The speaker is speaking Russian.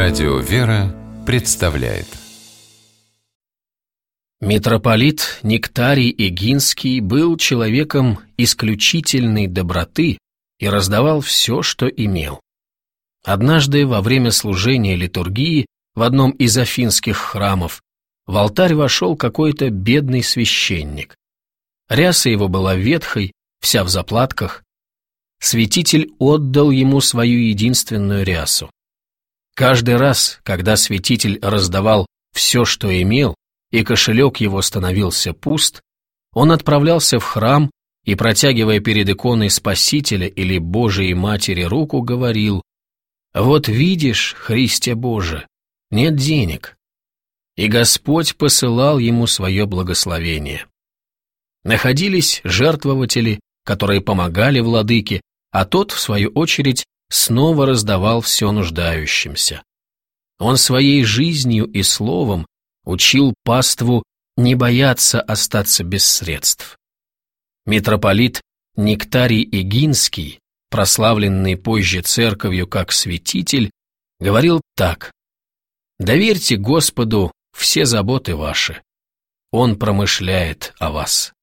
Радио «Вера» представляет. Митрополит Нектарий Эгинский был человеком исключительной доброты и раздавал все, что имел. Однажды во время служения литургии в одном из афинских храмов в алтарь вошел какой-то бедный священник. Ряса его была ветхой, вся в заплатках. Святитель отдал ему свою единственную рясу. Каждый раз, когда святитель раздавал все, что имел, и кошелек его становился пуст, он отправлялся в храм и, протягивая перед иконой Спасителя или Божией Матери руку, говорил: «Вот видишь, Христе Боже, нет денег». И Господь посылал ему свое благословение. Находились жертвователи, которые помогали владыке, а тот, в свою очередь, снова раздавал все нуждающимся. Он своей жизнью и словом учил паству не бояться остаться без средств. Митрополит Нектарий Эгинский, прославленный позже церковью как святитель, говорил так: «Доверьте Господу все заботы ваши, Он промышляет о вас».